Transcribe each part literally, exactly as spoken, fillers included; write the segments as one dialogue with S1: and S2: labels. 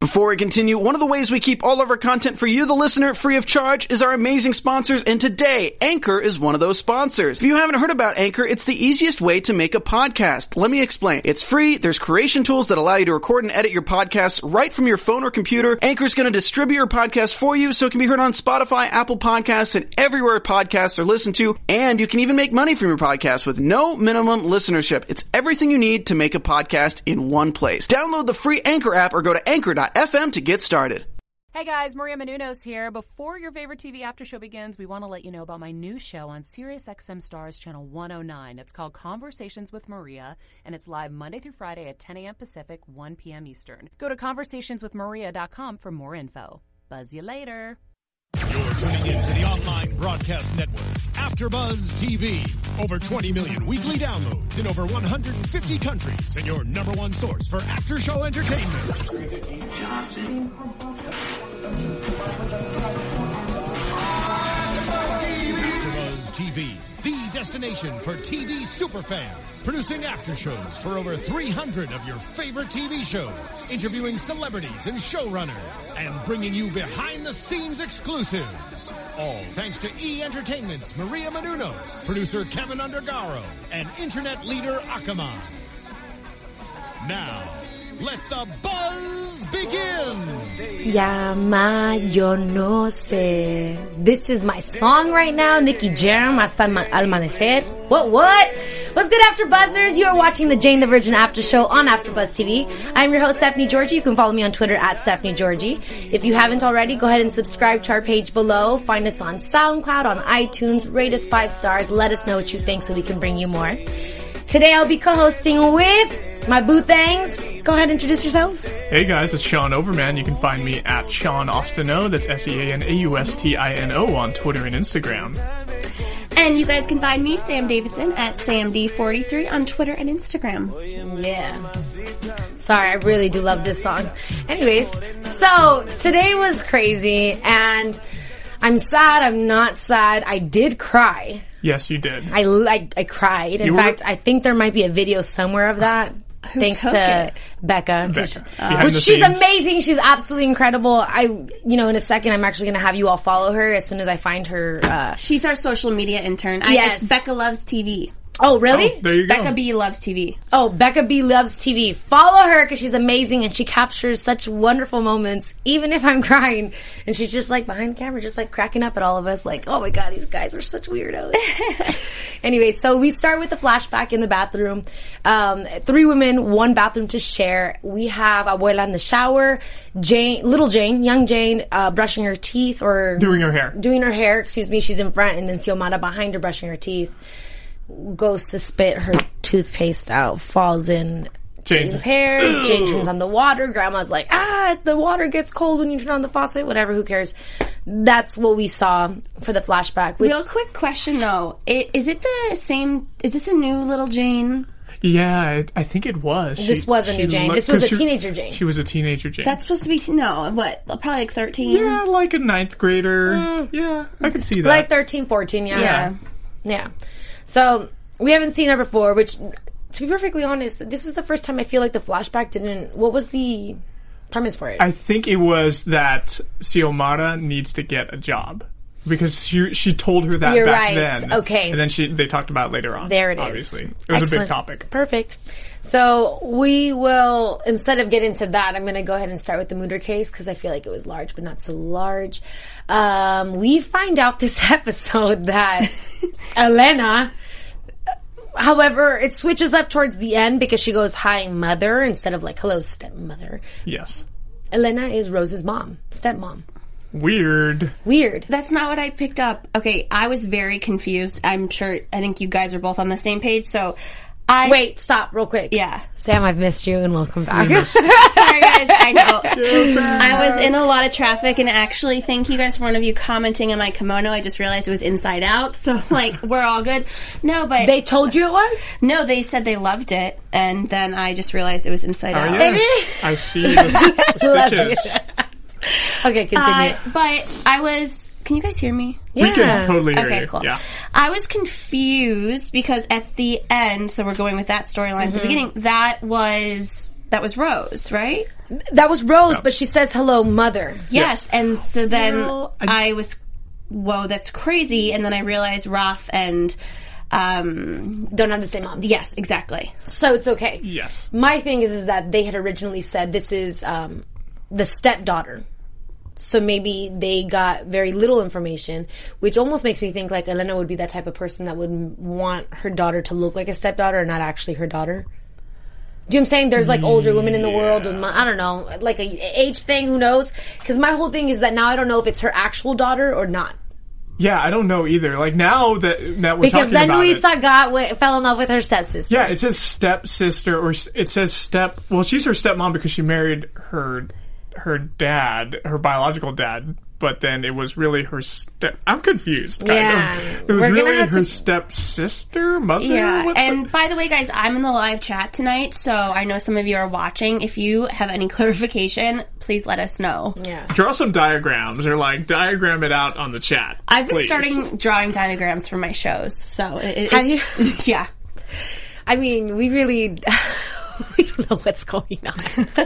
S1: Before we continue, one of the ways we keep all of our content for you, the listener, free of charge is our amazing sponsors, and today, Anchor is one of those sponsors. If you haven't heard about Anchor, it's the easiest way to make a podcast. Let me explain. It's free, there's creation tools that allow you to record and edit your podcasts right from your phone or computer. Anchor's going to distribute your podcast for you so it can be heard on Spotify, Apple Podcasts, and everywhere podcasts are listened to, and you can even make money from your podcast with no minimum listenership. It's everything you need to make a podcast in one place. Download the free Anchor app or go to anchor dot f m to get started.
S2: Hey guys, Maria Menounos here. Before your favorite T V after show begins, we want to let you know about my new show on SiriusXM Stars Channel one oh nine. It's called Conversations with Maria, and it's live Monday through Friday at ten a.m. Pacific, one p.m. Eastern. Go to conversations with maria dot com for more info. Buzz you later.
S3: You're tuning in to the online broadcast network, AfterBuzz T V. Over twenty million weekly downloads in over one hundred fifty countries, and your number one source for after-show entertainment. AfterBuzz T V, the destination for T V superfans, producing aftershows for over three hundred of your favorite T V shows, interviewing celebrities and showrunners, and bringing you behind-the-scenes exclusives. All thanks to E! Entertainment's Maria Menounos, producer Kevin Undergaro, and internet leader Akaman. Now, let the buzz begin!
S4: Llama, yo no sé. This is my song right now, Nicky Jam, Hasta Amanecer. What, what? What's good, After Buzzers? You are watching the Jane the Virgin After Show on AfterBuzz T V. I'm your host, Stephanie Georgie. You can follow me on Twitter at Stephanie Georgie. If you haven't already, go ahead and subscribe to our page below. Find us on SoundCloud, on iTunes. Rate us five stars. Let us know what you think so we can bring you more. Today I'll be co-hosting with my boo thangs. Go ahead and introduce yourselves.
S5: Hey guys, it's Sean Overman. You can find me at Sean Austino. That's S E A N A U S T I N O on Twitter and Instagram.
S6: And you guys can find me, Sam Davidson, at Sam D forty-three on Twitter and Instagram.
S4: Yeah. Sorry, I really do love this song. Anyways, so today was crazy, and I'm sad, I'm not sad. I did cry.
S5: Yes, you did.
S4: I, I, I cried. In
S5: You
S4: fact,
S5: were-
S4: I think there might be a video somewhere of that.
S6: Who
S4: thanks
S6: took
S4: to
S6: it?
S4: Becca.
S5: Becca.
S4: Which,
S5: Behind
S4: which
S5: the
S4: she's
S5: scenes.
S4: amazing. She's absolutely incredible. I, you know, in a second, I'm actually going to have you all follow her as soon as I find her. Uh,
S6: She's our social media intern. I,
S4: Yes.
S6: It's Becca Loves T V.
S4: oh, really?
S5: Oh, there you go.
S6: Becca B Loves T V.
S4: Oh, Becca B Loves T V. Follow her because she's amazing and she captures such wonderful moments, even if I'm crying. And she's just like behind the camera, just like cracking up at all of us, like, oh my god, these guys are such weirdos. Anyway, so we start with the flashback in the bathroom. Um, three women, one bathroom to share. We have Abuela in the shower, Jane, little Jane, young Jane, uh, brushing her teeth or
S5: Doing her hair.
S4: doing her hair. Excuse me, she's in front, and then Xiomara behind her brushing her teeth. Goes to spit her toothpaste out, falls in
S5: Jane's-
S4: Jane's hair. Jane turns on the water. Grandma's like, ah, the water gets cold when you turn on the faucet. Whatever, who cares? That's what we saw for the flashback. Which,
S6: Real quick question though. It, is it the same, is this a new little Jane?
S5: Yeah, I, I think it was.
S4: This
S5: She-
S4: was a
S5: she
S4: new Jane.
S5: looked-
S4: This was
S5: 'cause
S4: a
S5: she-
S4: teenager Jane.
S5: She was a teenager Jane.
S6: That's supposed to be, no, what, probably like thirteen?
S5: yeah, like a ninth grader. Yeah, I could see that.
S4: like thirteen, fourteen, yeah.
S6: Yeah.
S4: Yeah. So, we haven't seen her before, which, to be perfectly honest, this is the first time I feel like the flashback didn't... What was the premise for it?
S5: I think it was that Xiomara needs to get a job. Because she she told her that
S4: You're
S5: back
S4: right.
S5: then.
S4: Okay.
S5: And then she they talked about it later on.
S4: There it is.
S5: Obviously. It was a
S4: Excellent.
S5: big topic.
S4: Perfect. So we will, instead of getting to that, I'm going to go ahead and start with the Mooder case because I feel like it was large, but not so large. Um, we find out this episode that Elena, however, it switches up towards the end because she goes, hi, mother, instead of like, hello, stepmother.
S5: Yes.
S4: Elena is Rose's mom, stepmom.
S5: Weird.
S4: Weird.
S6: That's not what I picked up. Okay, I was very confused. I'm sure, I think you guys are both on the same page, so I...
S4: Wait, stop real quick.
S6: Yeah.
S4: Sam, I've missed you and welcome back.
S6: Sorry guys, I know. I was in a lot of traffic, and actually thank you guys for one of you commenting on my kimono. I just realized it was inside out, so like, we're all good. No, but...
S4: They told you it was?
S6: No, they said they loved it, and then I just realized it was inside
S5: Oh,
S6: out.
S5: yes. I see the, the
S4: Love
S5: stitches.
S4: you. Okay, continue.
S6: Uh, but I was... Can you guys hear me?
S5: We can totally hear
S6: Okay,
S5: you.
S6: cool.
S5: Yeah.
S6: I was confused because at the end, so we're going with that storyline at
S4: Mm-hmm.
S6: the beginning, that was... That was Rose, right?
S4: That was Rose, no. but she says, hello, mother.
S6: Yes, yes. And so then
S5: well, I,
S6: I was, whoa, that's crazy. And then I realized Raph and... Um,
S4: don't have the same moms.
S6: Yes, exactly.
S4: So it's okay.
S5: Yes.
S4: My thing is, is that they had originally said this is um, the stepdaughter. So maybe they got very little information, which almost makes me think like Elena would be that type of person that would want her daughter to look like a stepdaughter and not actually her daughter. Do you know what I'm saying? There's like older women in the
S5: yeah.
S4: world with, my, I don't know, like a age thing, who knows? Because my whole thing is that now I don't know if it's her actual daughter or not.
S5: Yeah, I don't know either. Like now that that we're
S4: because
S5: talking about it.
S4: Because then Luisa got w- fell in love with her stepsister.
S5: Yeah, it says stepsister, or it says step. Well, she's her stepmom because she married her her dad, her biological dad. But then it was really her step. I'm confused. Kind
S4: yeah,
S5: of. It was
S4: We're
S5: really her
S4: to...
S5: stepsister, mother.
S6: Yeah,
S5: What's
S6: and
S5: the...
S6: by the way, guys, I'm in the live chat tonight, so I know some of you are watching. If you have any clarification, please let us know.
S4: Yeah,
S5: draw some diagrams or like diagram it out on the chat.
S6: I've been
S5: please.
S6: starting drawing diagrams for my shows, so it, it,
S4: have you?
S6: Yeah.
S4: I mean, we really. We don't know what's going on.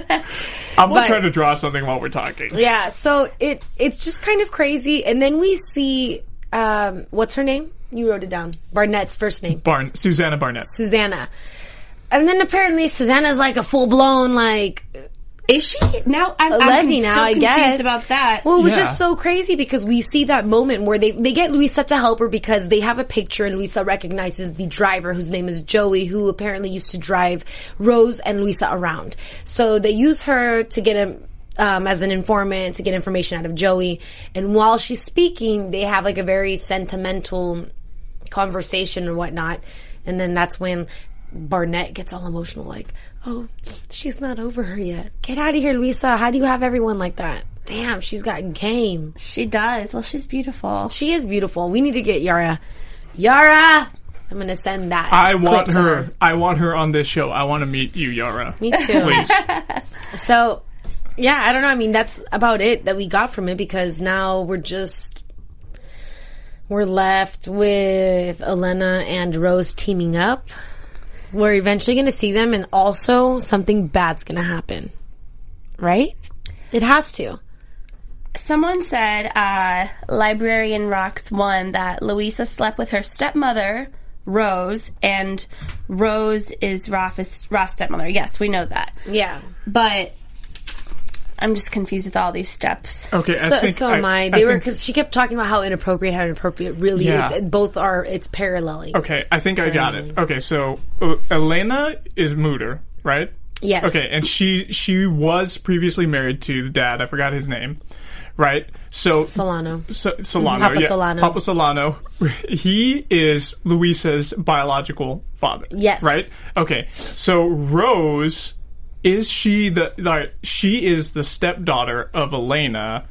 S5: I'm gonna try to draw something while we're talking.
S4: Yeah, so it it's just kind of crazy. And then we see, um, what's her name? You wrote it down. Barnett's first name.
S5: Barn Susanna Barnett.
S4: Susanna. And then apparently Susanna's like a full-blown, like...
S6: Is she? Now, I'm, I'm
S4: Leslie
S6: still
S4: now, I
S6: confused
S4: guess.
S6: about that.
S4: Well, it was
S5: Yeah.
S4: just so crazy because we see that moment where they, they get Luisa to help her because they have a picture and Luisa recognizes the driver whose name is Joey, who apparently used to drive Rose and Luisa around. So they use her to get him, um, as an informant to get information out of Joey. And while she's speaking, they have like a very sentimental conversation and whatnot. And then that's when Barnett gets all emotional, like, oh, she's not over her yet. Get out of here, Luisa. How do you have everyone like that? Damn, she's got game.
S6: She does. Well, she's beautiful.
S4: She is beautiful. We need to get Yara. Yara! I'm going to send that.
S5: I want
S4: clip to
S5: her. I want her on this show. I want to meet you, Yara.
S4: Me too.
S5: Please.
S4: So, yeah, I don't know. I mean, that's about it that we got from it because now we're just... We're left with Elena and Rose teaming up. We're eventually going to see them, and also something bad's going to happen. Right? It has to.
S6: Someone said, uh, Librarian Rocks one, that Luisa slept with her stepmother, Rose, and Rose is Raph's, Raph's stepmother. Yes, we know that.
S4: Yeah.
S6: But I'm just confused with all these steps.
S5: Okay, I
S4: so,
S5: think
S4: so am I.
S5: I
S4: They
S5: I
S4: were,
S5: think,
S4: because she kept talking about how inappropriate, how inappropriate. Really,
S5: Yeah.
S4: it's, both are, it's paralleling.
S5: Okay, I think I got it. Okay, so uh, Elena is Mutter, right?
S4: Yes.
S5: Okay, and she she was previously married to the dad. I forgot his name. Right? So
S4: Solano.
S5: So, Solano.
S4: Papa
S5: yeah.
S4: Solano.
S5: Papa Solano. He is Luisa's biological father.
S4: Yes.
S5: Right? Okay. So Rose, is she the like she is the stepdaughter of Elena,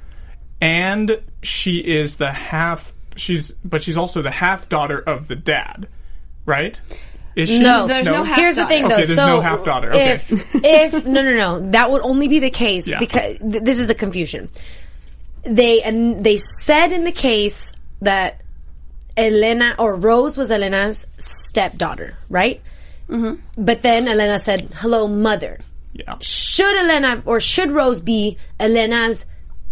S5: and she is the half she's but she's also the half daughter of the dad. Right? Is she?
S4: No,
S6: there's no, no half
S4: Here's the thing, though.
S5: Okay, there's
S4: so
S5: no half daughter. Okay.
S4: If, if no, no, no, that would only be the case
S5: Yeah.
S4: because th- this is the confusion. They and they said in the case that Elena or Rose was Elena's stepdaughter, right? Mm-hmm. But then Elena said, "Hello, mother."
S5: Yeah.
S4: Should Elena or should Rose be Elena's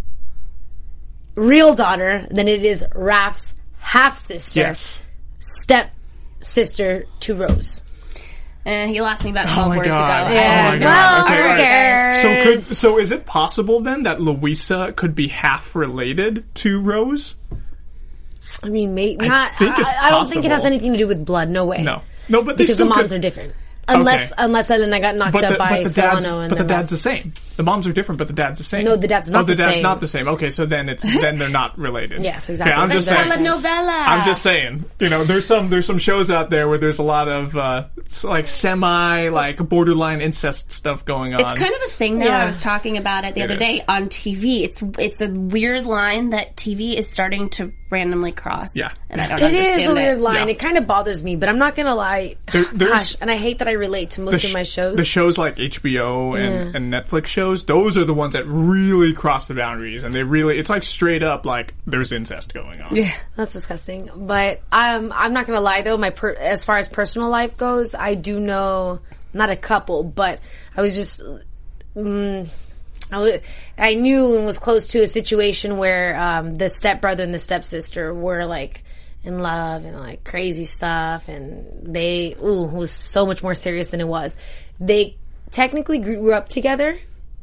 S4: real daughter? Then it is Raph's half sister,
S5: Yes.
S4: step sister to Rose.
S6: And he lost me about
S5: Oh
S6: twelve
S5: my
S6: words
S5: god.
S6: ago.
S4: Yeah.
S5: Oh my
S4: Well,
S5: god. Okay,
S4: who
S5: all right.
S4: cares?
S5: So could so is it possible then that Luisa could be half related to Rose?
S4: I mean, maybe not.
S5: think it's
S4: I, I don't think it has
S5: possible.
S4: anything to do with blood. No way.
S5: No. No, but they
S4: because the
S5: still
S4: moms
S5: could-
S4: are different. Unless,
S5: Okay.
S4: unless Elena got knocked
S5: But
S4: up
S5: the,
S4: by
S5: but the dad's,
S4: Solano, and
S5: but the
S4: then
S5: dad's the same. The moms are different, but the dad's the same.
S4: No, the dad's not
S5: oh, the,
S4: the
S5: dad's
S4: same.
S5: not the same. Okay, so then it's then they're not related.
S4: Yes, exactly.
S5: Okay, I'm just
S4: That's
S5: saying.
S6: Telenovela.
S5: I'm just saying. You know, there's some there's some shows out there where there's a lot of uh, it's like semi like borderline incest stuff going on.
S6: It's kind of a thing now.
S4: Yeah.
S6: I was talking about it the
S5: It
S6: other
S5: is.
S6: day on T V. It's it's a weird line that T V is starting to randomly cross.
S5: Yeah.
S6: and I don't
S4: It
S6: understand
S4: is a weird
S6: it.
S4: line.
S5: Yeah.
S4: It kind of bothers me, but I'm not gonna lie.
S5: There- there's-
S4: Gosh, and I hate that I relate to most
S5: the
S4: of my
S5: sh-
S4: shows.
S5: The shows like H B O and, and Netflix shows, those are the ones that really cross the boundaries, and they really, it's like straight up like there's incest going on.
S6: Yeah.
S4: That's disgusting. But um, I'm not gonna lie though. My per- as far as personal life goes, I do know not a couple, but I was just mm, I, w- I knew and was close to a situation where um, the stepbrother and the stepsister were like in love and like crazy stuff, and they ooh it was so much more serious than it was. They technically grew up together.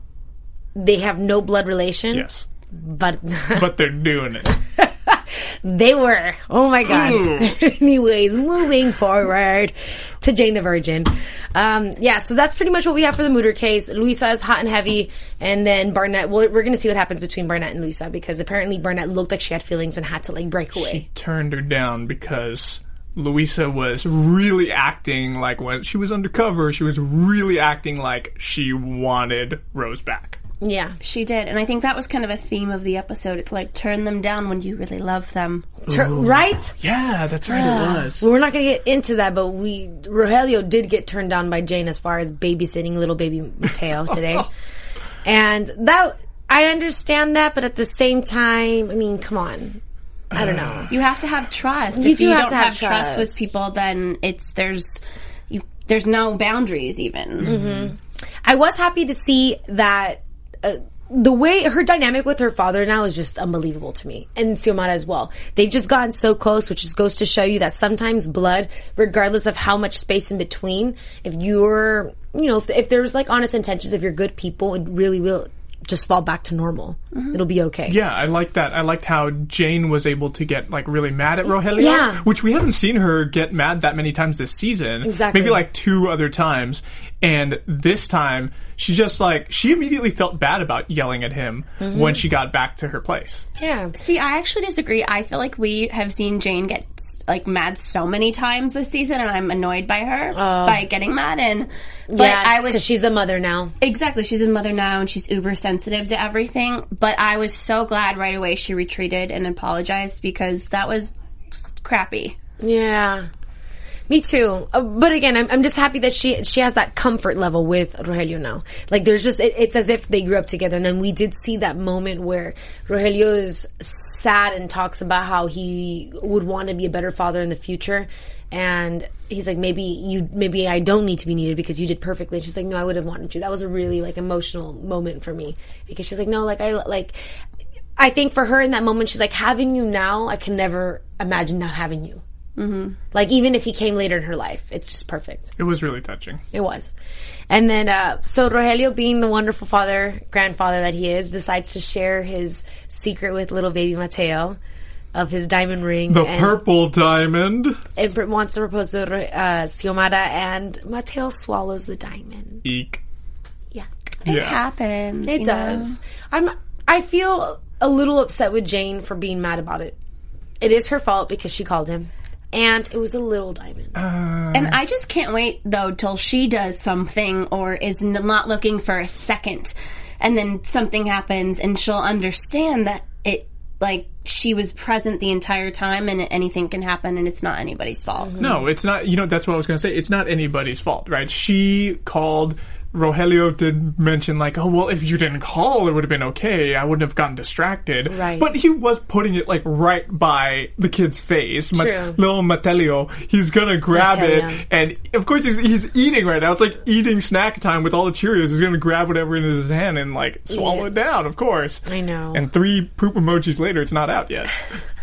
S4: They have no blood relation.
S5: Yes.
S4: But
S5: but they're doing it.
S4: They were. Oh my God. Anyways, moving forward to Jane the Virgin. Um, yeah, so that's pretty much what we have for the Mooter case. Luisa is hot and heavy, and then Barnett, well, we're going to see what happens between Barnett and Luisa, because apparently Barnett looked like she had feelings and had to like break away.
S5: She turned her down because Luisa was really acting like when she was undercover, she was really acting like she wanted Rose back.
S4: Yeah.
S6: She did, and I think that was kind of a theme of the episode. It's like, turn them down when you really love them.
S4: Tur- right?
S5: Yeah, that's right, it was.
S4: Well, we're not going to get into that, but we Rogelio did get turned down by Jane as far as babysitting little baby Mateo today. And that, I understand that, but at the same time, I mean, come on. I don't know.
S6: You have to have trust.
S4: You
S6: if
S4: do
S6: you
S4: have
S6: don't
S4: to have
S6: have trust.
S4: trust.
S6: with people, then it's there's you there's no boundaries even.
S4: Mm-hmm. I was happy to see that uh, the way her dynamic with her father now is just unbelievable to me, and Xiomara as well. They've just gotten so close, which just goes to show you that sometimes blood, regardless of how much space in between, if you're, you know, if, if there's like honest intentions, if you're good people, it really will just fall back to normal. Mm-hmm. It'll be okay.
S5: Yeah, I like that. I liked how Jane was able to get like really mad at Rogelio,
S4: yeah.
S5: which we haven't seen her get mad that many times this season.
S4: Exactly.
S5: Maybe like two other times. And this time, she just like, she immediately felt bad about yelling at him mm-hmm. when she got back to her place.
S4: Yeah.
S6: See, I actually disagree. I feel like we have seen Jane get like mad so many times this season, and I'm annoyed by her uh, by getting mad. And but
S4: yes,
S6: I was
S4: because she's a mother now.
S6: Exactly, she's a mother now, and she's uber sensitive to everything. But I was so glad right away she retreated and apologized, because that was just crappy.
S4: Yeah. Me too. Uh, but again, I'm, I'm just happy that she she has that comfort level with Rogelio now. Like, there's just, it, it's as if they grew up together. And then we did see that moment where Rogelio is sad and talks about how he would want to be a better father in the future. And he's like, maybe you, maybe I don't need to be needed because you did perfectly. And she's like, no, I would have wanted you. That was a really, like, emotional moment for me. Because she's like, no, like, I, like, I think for her in that moment, she's like, having you now, I can never imagine not having you. Mm-hmm. Like, even if he came later in her life, it's just perfect.
S5: It was really touching.
S4: It was. And then, uh, so Rogelio, being the wonderful father, grandfather that he is, decides to share his secret with little baby Mateo of his diamond ring.
S5: The
S4: and,
S5: purple diamond.
S4: And wants to propose to uh, Xiomara, and Mateo swallows the diamond.
S5: Eek.
S4: Yeah.
S6: It
S5: yeah.
S6: happens.
S4: It does. Know? I'm, I feel a little upset with Jane for being mad about it. It is her fault because she called him. And it was a little diamond.
S5: Uh,
S6: and I just can't wait, though, till she does something or is n- not looking for a second. And then something happens and she'll understand that it, like, she was present the entire time and anything can happen and it's not anybody's fault.
S5: Mm-hmm. No, it's not. You know, that's what I was going to say. It's not anybody's fault, right? She called. Rogelio did mention, like, oh, well, if you didn't call, it would have been okay. I wouldn't have gotten distracted.
S4: Right.
S5: But he was putting it, like, right by the kid's face.
S4: True.
S5: Ma- little Mateo, he's gonna grab
S4: Mateo.
S5: it. And, of course, he's, he's eating right now. It's like eating snack time with all the Cheerios. He's gonna grab whatever in his hand and, like, swallow
S4: Yeah.
S5: it down, of course.
S4: I know.
S5: And three poop emojis later, it's not out yet.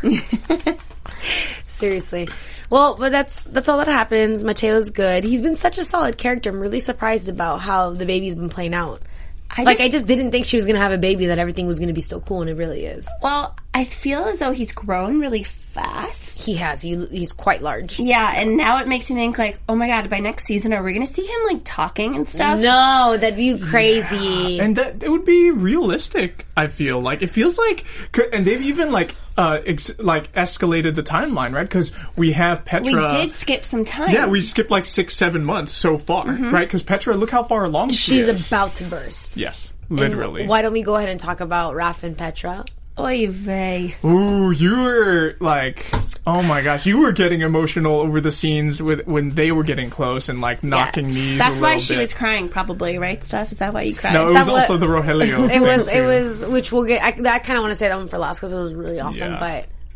S4: Seriously. Well, but that's that's all that happens. Mateo's good. He's been such a solid character. I'm really surprised about how the baby's been playing out. I like, just, I just didn't think she was going to have a baby, that everything was going to be so cool, and it really is.
S6: Well, I feel as though he's grown really fast.
S4: He has. He, he's quite large.
S6: Yeah, and now it makes me think, like, oh my god, by next season, are we going to see him, like, talking and stuff?
S4: No, that'd be crazy.
S5: Yeah. And that it would be realistic, I feel. Like, it feels like... And they've even, like, uh, ex- like escalated the timeline, right? Because we have Petra...
S6: We did skip some time.
S5: Yeah, we skipped, like, six, seven months so far, mm-hmm. right? Because Petra, look how far along she
S4: She's
S5: is.
S4: about to burst.
S5: Yes, literally.
S4: And why don't we go ahead and talk about Raph and Petra?
S6: Oy vey.
S5: Ooh, you were like, oh my gosh, you were getting emotional over the scenes with when they were getting close and like knocking
S6: yeah.
S5: knees.
S6: That's
S5: a
S6: why she
S5: bit.
S6: was crying, probably, right? Stuff. Is that why you cried?
S5: No, it
S4: that
S5: was
S4: was,
S5: also the Rogelio.
S4: It was,
S5: too.
S4: it was, which we'll get. I, I kind of want to say that one for last because it was really awesome.
S5: Yeah.
S4: But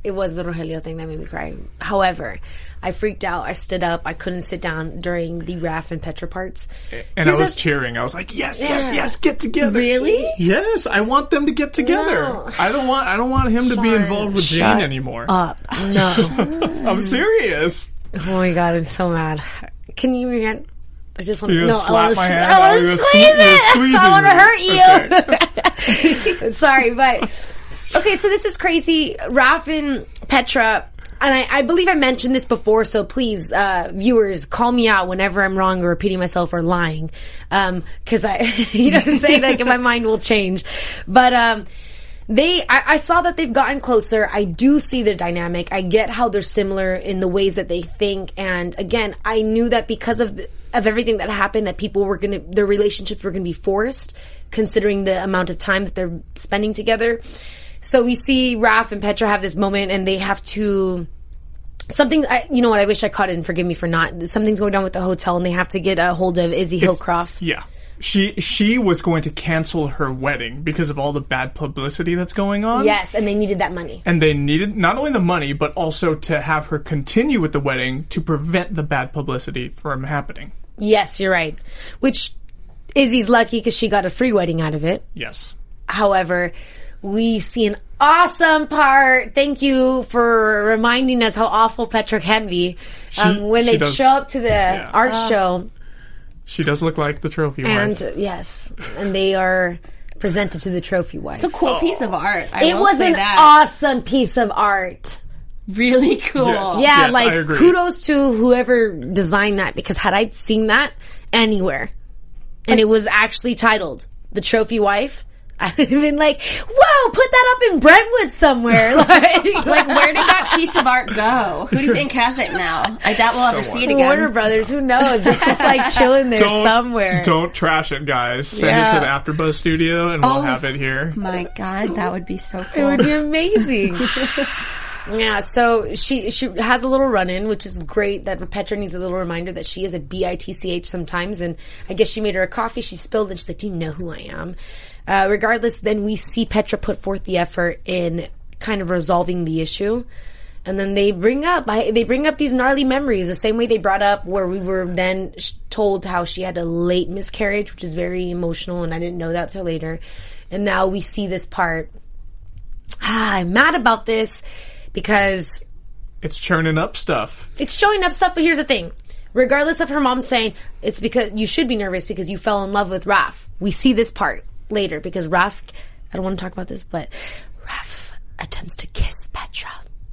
S4: it was the Rogelio thing that made me cry. However, I freaked out. I stood up. I couldn't sit down during the Raph and Petra parts.
S5: And
S4: Here's
S5: I was
S4: a-
S5: cheering. I was like, yes,
S4: Yeah.
S5: yes, yes, get together.
S6: Really?
S5: Yes, I want them to get together.
S4: No.
S5: I don't want I don't want him to be
S4: Sean,
S5: involved with
S6: shut
S5: Jane anymore.
S4: Up. No.
S5: I'm serious.
S4: Oh my god, I'm so mad. Can you react? I just want to.
S5: You
S4: No,
S5: gonna
S4: I
S5: slap
S4: want to.
S5: my hand?
S4: I want
S5: Oh,
S4: to
S5: you're
S4: squeeze
S5: sque- you're
S4: it.
S5: squeezing
S4: I want to
S5: me.
S4: hurt you. Sorry, but okay. So this is crazy. Raph and Petra. And I, I believe I mentioned this before, so please, uh, viewers, call me out whenever I'm wrong or repeating myself or lying. Um, cause I, you know what I'm saying? Like, my mind will change. But, um, they, I, I saw that they've gotten closer. I do see their dynamic. I get how they're similar in the ways that they think. And again, I knew that because of, the, of everything that happened, that people were gonna, their relationships were gonna be forced, considering the amount of time that they're spending together. So we see Raph and Petra have this moment and they have to, something, I, you know what, I wish I caught it and forgive me for not, something's going down with the hotel and they have to get a hold of Izzy Hillcroft.
S5: Yeah. She she was going to cancel her wedding because of all the bad publicity that's going on.
S4: Yes, and they needed that money.
S5: And they needed not only the money, but also to have her continue with the wedding to prevent the bad publicity from happening.
S4: Yes, you're right. Which, Izzy's lucky because she got a free wedding out of it.
S5: Yes.
S4: However, we see an awesome part. Thank you for reminding us how awful Petra can be.
S5: She-
S4: um, when
S5: she
S4: they
S5: does-
S4: show up to the
S5: yeah.
S4: art show,
S5: She does look like the trophy
S4: and
S5: wife.
S4: uh, yes, and they are presented to the trophy wife.
S6: It's a cool piece of art. I
S4: it
S6: will
S4: was
S6: say
S4: an
S6: that.
S4: awesome piece of art.
S6: Really cool.
S5: Yes.
S4: Yeah,
S5: I
S4: like
S5: agree.
S4: kudos to whoever designed that, because had I seen that anywhere and it was actually titled The Trophy Wife, I would have been like, whoa, put that up in Brentwood somewhere. Like,
S6: Like, where did that piece of art go? Who do you think has it now? I doubt we'll ever see it again.
S4: Warner Brothers, who knows? It's just like chilling there
S5: Don't,
S4: somewhere.
S5: Don't trash it, guys. Send
S4: Yeah.
S5: it to the AfterBuzz studio, and we'll
S6: Oh.
S5: have it here.
S6: My God, that would be so
S4: It
S6: cool.
S4: would be amazing. Yeah, so she she has a little run-in, which is great. That Petra needs a little reminder that she is a B I T C H sometimes, and I guess she made her a coffee, she spilled it, she's like, do you know who I am? Uh, regardless, then we see Petra put forth the effort in kind of resolving the issue. And then they bring up, I, they bring up these gnarly memories, the same way they brought up where we were then sh- told how she had a late miscarriage, which is very emotional, and I didn't know that till later. And now we see this part. Ah, I'm mad about this because
S5: It's churning up stuff.
S4: it's showing up stuff, but here's the thing. Regardless of her mom saying, it's because you should be nervous because you fell in love with Raph. We see this part later because Raph, I don't want to talk about this, but Raph attempts to kiss Petra.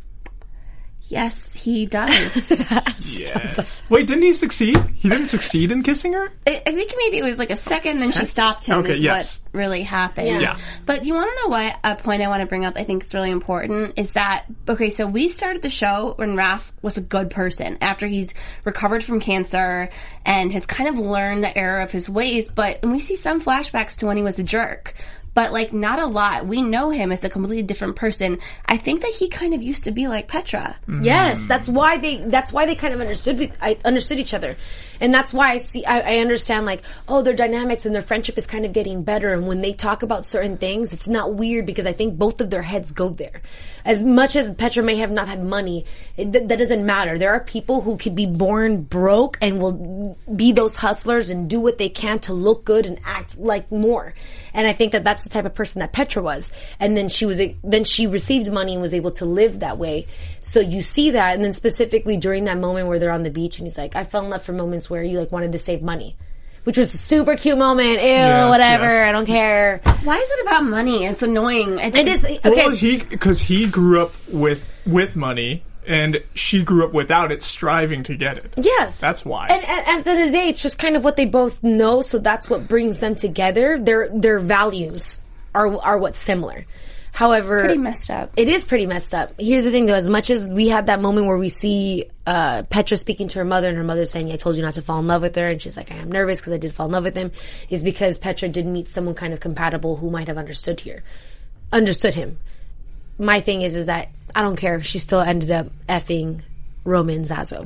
S6: Yes, he does.
S5: Yes. Wait, didn't he succeed? He didn't succeed in kissing her?
S6: I, I think maybe it was like a second, then she stopped him.
S5: Okay,
S6: is
S5: yes.
S6: what really happened.
S4: Yeah.
S5: Yeah.
S6: But you want to know what a point I want to bring up? I think it's really important is that okay. So we started the show when Raph was a good person after he's recovered from cancer and has kind of learned the error of his ways. But and we see some flashbacks to when he was a jerk. But, like, not a lot. We know him as a completely different person. I think that he kind of used to be like Petra.
S4: Yes, that's why they. That's why they kind of understood. with- I understood each other, and that's why I see. I, I understand, like, oh, their dynamics and their friendship is kind of getting better. And when they talk about certain things, it's not weird because I think both of their heads go there. As much as Petra may have not had money, it, th- that doesn't matter. There are people who could be born broke and will be those hustlers and do what they can to look good and act like more. And I think that that's the type of person that Petra was. And then she was, then she received money and was able to live that way. So you see that. And then specifically during that moment where they're on the beach and he's like, I fell in love for moments where you like wanted to save money, which was a super cute moment. Ew,
S5: Yes,
S4: whatever.
S5: yes.
S4: I don't care.
S6: Why is it about money? It's annoying. I
S4: It
S6: think
S4: is, okay.
S5: Well, he because he grew up with with money, and she grew up without it, striving to get it.
S4: Yes.
S5: That's why.
S4: And, and, and at the end of the day, it's just kind of what they both know, so that's what brings them together. Their their values are are what's similar. However,
S6: pretty messed up.
S4: It is pretty messed up. Here's the thing, though. As much as we had that moment where we see uh, Petra speaking to her mother, and her mother saying, I told you not to fall in love with her, and she's like, I am nervous because I did fall in love with him, is because Petra did meet someone kind of compatible who might have understood here. Understood him. My thing is, is that I don't care. She still ended up effing Roman Zazo.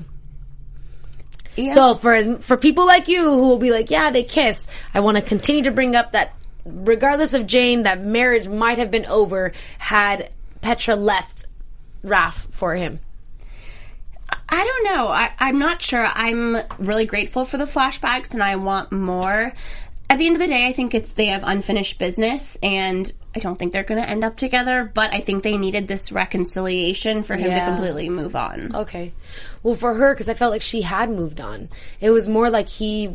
S6: Yeah.
S4: So for as, for people like you who will be like, yeah, they kissed, I want to continue to bring up that regardless of Jane, that marriage might have been over had Petra left Raph for him?
S6: I don't know. I, I'm not sure. I'm really grateful for the flashbacks, and I want more. At the end of the day, I think it's, they have unfinished business, and I don't think they're going to end up together, but I think they needed this reconciliation for him
S4: Yeah.
S6: to completely move on.
S4: Okay. Well, for her, because I felt like she had moved on. It was more like he...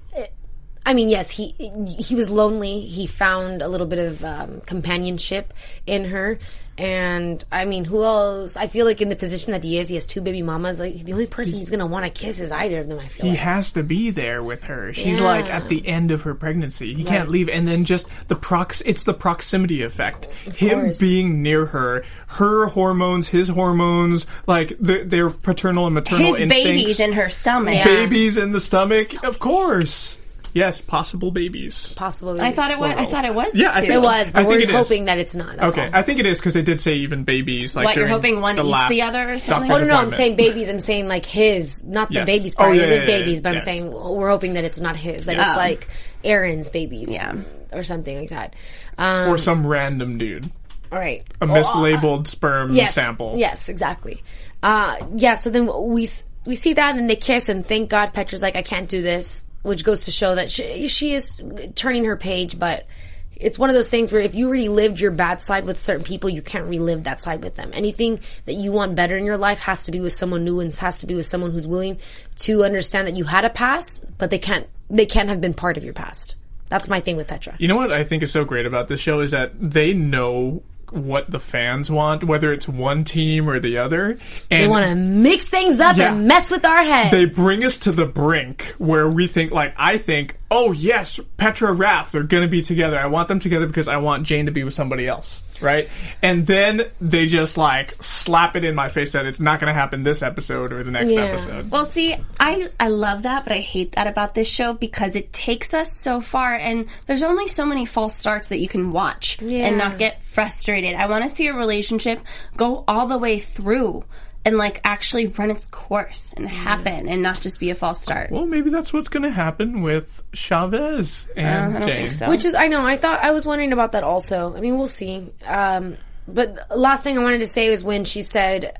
S4: I mean, yes, he he was lonely. He found a little bit of um, companionship in her. And, I mean, who else? I feel like in the position that he is, he has two baby mamas. Like, the only person he's going to want to kiss is either of them, I feel
S5: He
S4: like.
S5: has to be there with her. She's
S4: Yeah.
S5: like at the end of her pregnancy. He can't leave. And then just the prox, it's the proximity effect. Him
S4: course.
S5: being near her, her hormones, his hormones, like the, their paternal and maternal
S6: His
S5: instincts.
S6: baby's in her stomach.
S4: Yeah.
S5: Babies in the stomach, of course. Yes, possible babies.
S4: Possible.
S6: I thought it was. I thought it was.
S5: Yeah, I
S6: too.
S5: think-
S4: It was, but
S5: I think
S4: we're
S5: it is.
S4: hoping that it's not. That's
S5: Okay,
S4: all.
S5: I think it is because they did say even babies. Like
S6: What, you're
S5: during
S6: hoping one
S5: the
S6: eats
S5: last
S6: the other or something?
S5: doctor's
S4: Oh, no, no, I'm
S5: appointment.
S4: saying babies. I'm saying, like, his, not the
S5: Yes.
S4: babies
S5: Oh,
S4: part.
S5: yeah,
S4: it is
S5: yeah, yeah,
S4: babies, but
S5: yeah.
S4: I'm saying we're hoping that it's not his. That
S6: Oh.
S4: it's, like, Aaron's babies.
S6: Yeah.
S4: Or something like that. Um,
S5: Or some random dude.
S4: all right.
S5: A mislabeled sperm
S4: yes,
S5: sample.
S4: Yes, exactly. Uh, yeah, so then we we see that and they kiss, and thank God Petra's like, I can't do this, which goes to show that she, she is turning her page, but it's one of those things where if you already lived your bad side with certain people, you can't relive that side with them. Anything that you want better in your life has to be with someone new, and has to be with someone who's willing to understand that you had a past, but they can't they can't have been part of your past. That's my thing with Petra.
S5: You know what I think is so great about this show is that they know what the fans want, whether it's one team or the other. And
S4: They want to mix things up
S5: Yeah.
S4: and mess with our heads.
S5: they bring us to the brink where we think, like, I think, oh yes, Petra Raph, they're gonna be together. I want them together because I want Jane to be with somebody else, right? And then they just, like, slap it in my face that it's not gonna happen this episode or the next
S4: Yeah.
S5: episode.
S6: Well, see, I I love that, but I hate that about this show because it takes us so far, and there's only so many false starts that you can watch
S4: Yeah.
S6: and not get frustrated. I want to see a relationship go all the way through and, like, actually run its course and happen and not just be a false start.
S5: Well, maybe that's what's gonna happen with Chavez
S6: Uh,
S5: and
S6: I don't
S5: Jane.
S6: think so.
S4: Which is, I know, I thought, I was wondering about that also. I mean, we'll see. Um, but the last thing I wanted to say was when she said,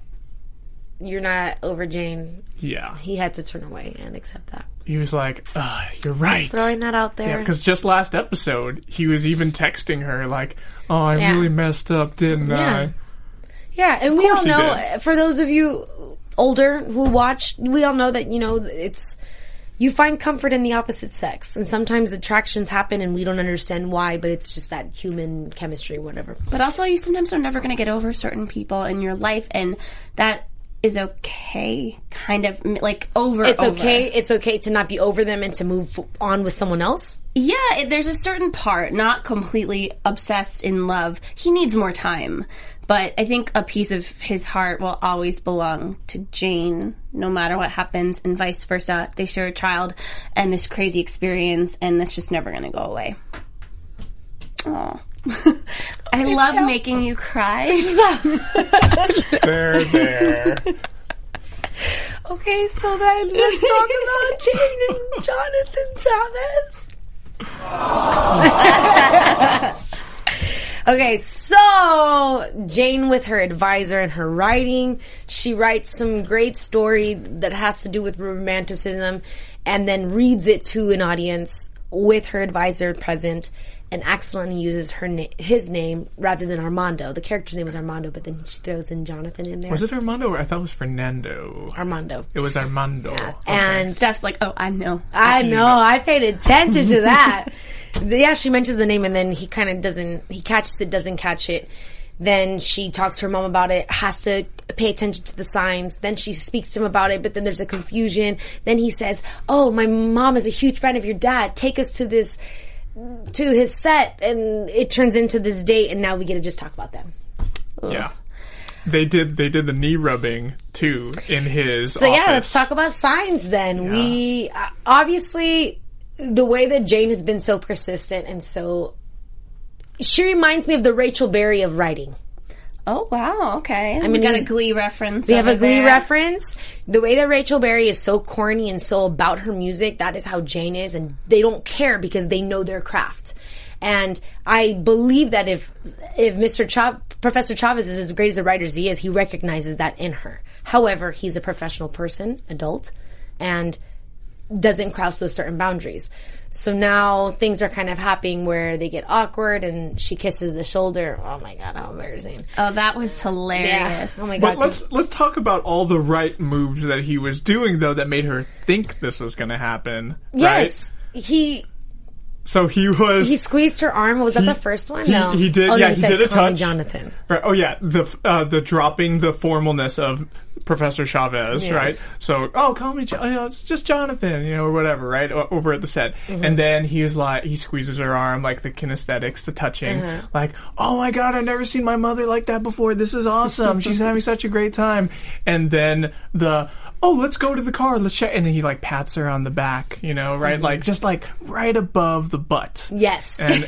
S4: you're not over Jane,
S5: Yeah.
S4: he had to turn away and accept that.
S5: He was like, ah, you're right.
S4: Throwing that out there.
S5: Yeah, because just last episode, he was even texting her like, oh, I
S4: Yeah.
S5: really messed up, didn't
S4: Yeah.
S5: I?
S4: Yeah, and we all
S5: course he
S4: know,
S5: did.
S4: for those of you older who watch, we all know that, you know, it's, you find comfort in the opposite sex. And sometimes attractions happen and we don't understand why, but it's just that human chemistry, whatever.
S6: But also, you sometimes are never going to get over certain people in your life, and that is okay. Kind of like over.
S4: It's
S6: over.
S4: okay. It's okay to not be over them and to move on with someone else.
S6: Yeah, it, there's a certain part, not completely obsessed in love. He needs more time. But I think a piece of his heart will always belong to Jane, no matter what happens, and vice versa. They share a child and this crazy experience, and that's just never going to go away. Aw. I love making you cry.
S5: There, there.
S4: Okay, so then let's talk about Jane and Jonathan Chavez. Okay, so Jane with her advisor and her writing, she writes some great story that has to do with romanticism and then reads it to an audience with her advisor present and accidentally uses her na- his name rather than Armando. The character's name was Armando, but then she throws in Jonathan in there.
S5: Was it Armando or I thought it was Fernando?
S4: Armando?
S5: It was Armando. Okay.
S4: And
S6: Steph's like, oh, I know.
S4: I know, I paid attention to that. Yeah, she mentions the name and then he kind of doesn't, he catches it, doesn't catch it. Then she talks to her mom about it, has to pay attention to the signs. Then she speaks to him about it, but then there's a confusion. Then he says, oh, my mom is a huge fan of your dad. Take us to this, to his set. And it turns into this date and now we get to just talk about them.
S5: Yeah. They did they did the knee rubbing too in his
S4: So yeah,
S5: office.
S4: let's talk about signs then. We, uh, obviously, the way that Jane has been so persistent and so, she reminds me of the Rachel Berry of writing.
S6: Oh, wow, okay. I
S4: mean,
S6: we got a
S4: he's-
S6: Glee reference.
S4: We have a
S6: over
S4: Glee
S6: there.
S4: reference. The way that Rachel Berry is so corny and so about her music, that is how Jane is, and they don't care because they know their craft. And I believe that if if Mister Chav- Professor Chavez is as great as a writer as he is, he recognizes that in her. However, he's a professional person, adult, and doesn't cross those certain boundaries. So now things are kind of happening where they get awkward and she kisses the shoulder. Oh my God, how embarrassing.
S6: Oh, that was hilarious.
S4: Yeah. Oh my God.
S5: But let's let's talk about all the right moves that he was doing though that made her think this was going to happen.
S4: Yes.
S5: Right?
S4: He
S5: So he was
S4: he squeezed her arm. Was that
S5: he,
S4: the first one?
S5: He,
S4: No.
S5: he did.
S4: Oh,
S5: yeah,
S4: no,
S5: he
S4: said,
S5: did a
S4: "Call me
S5: touch.
S4: Jonathan.
S5: Right. Oh yeah, the uh, the dropping the formalness of Professor Chavez,
S4: Yes.
S5: right? So, oh, call me, jo- you know, it's just Jonathan, you know, or whatever, right? O- over at the set,
S4: Mm-hmm.
S5: and then he was like, he squeezes her arm, like the kinesthetics, the touching,
S4: Uh-huh.
S5: like, oh my God, I've never seen my mother like that before. This is awesome. She's having such a great time. And then the, oh, let's go to the car. Let's check. And then he like pats her on the back, you know, right?
S4: Mm-hmm.
S5: Like just like right above the butt.
S4: Yes.
S5: And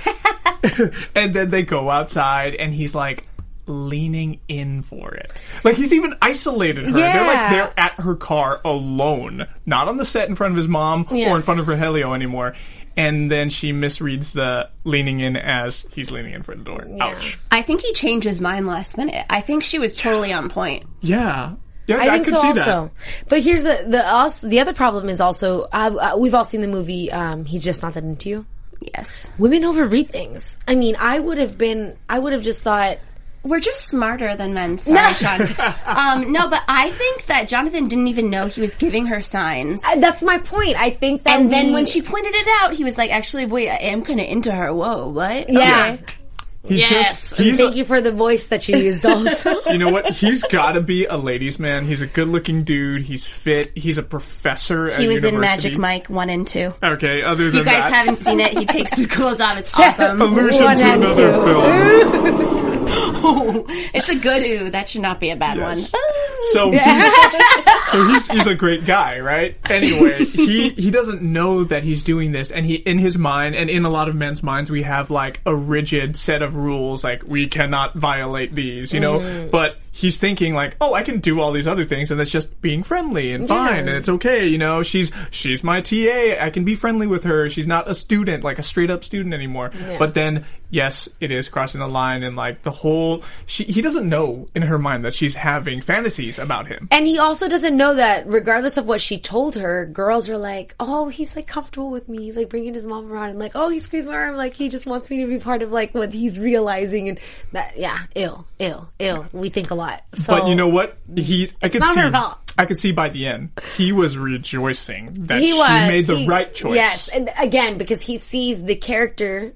S5: and then they go outside, and he's like leaning in for it. Like he's even isolated her. They're like
S4: Yeah.
S5: they're at her car alone, not on the set in front of his mom or in
S4: Yes.
S5: front of Rogelio anymore. And then she misreads the leaning in as he's leaning in for the door.
S4: Yeah.
S5: Ouch.
S6: I think he changed his mind last minute. I think she was totally on point.
S5: Yeah. Yeah,
S4: I think
S5: could
S4: so
S5: see
S4: also. But here's the the also, the other problem is also uh, uh, we've all seen the movie um, He's Just Not That Into You.
S6: Yes.
S4: Women overread things. I mean, I would have been I would have just thought
S6: We're just smarter than men. Sorry, Sean. Um, no, but I think that Jonathan didn't even know he was giving her signs.
S4: I, that's my point. I think that
S6: And then
S4: we-
S6: when she pointed it out, he was like, actually, wait, I am kind of into her. Whoa, what?
S4: yeah.
S6: Okay.
S5: He's
S6: Yes.
S5: just he's
S4: Thank you for the voice that you used also.
S5: you know what? He's got to be a ladies' man. He's a good-looking dude. He's fit. He's a professor at
S6: He was in
S5: university.
S6: Magic Mike one and two.
S5: Okay, other than
S6: You guys
S5: that,
S6: haven't seen it. He takes his clothes off. It's awesome.
S5: allusion
S4: One
S5: to
S4: and
S5: another
S4: two.
S5: film.
S6: It's a good ooh. That should not be a bad
S5: Yes.
S6: one.
S5: So he's, so he's he's a great guy, right? Anyway, he he doesn't know that he's doing this, and he in his mind and in a lot of men's minds, we have like a rigid set of rules, like we cannot violate these, you know.
S4: Mm-hmm.
S5: But he's thinking like, oh, I can do all these other things, and that's just being friendly and fine, and it's okay, you know. She's she's my T A. I can be friendly with her. She's not a student, like a straight up student anymore. But then, yes, it is crossing the line, and like the whole, she he doesn't know in her mind that she's having fantasies about him.
S4: And he also doesn't know that regardless of what she told her, girls are like, oh, he's like comfortable with me. He's like bringing his mom around and like, oh, he squeezed my arm. Like he just wants me to be part of like what he's realizing. And that, yeah, ill, ill, ill. We think a lot. So,
S5: But you know what? He, I could
S4: not
S5: see,
S4: her fault.
S5: I could see by the end, he was rejoicing that
S4: he
S5: she
S4: was.
S5: made the
S4: He-
S5: right choice.
S4: Yes. And again, because he sees the character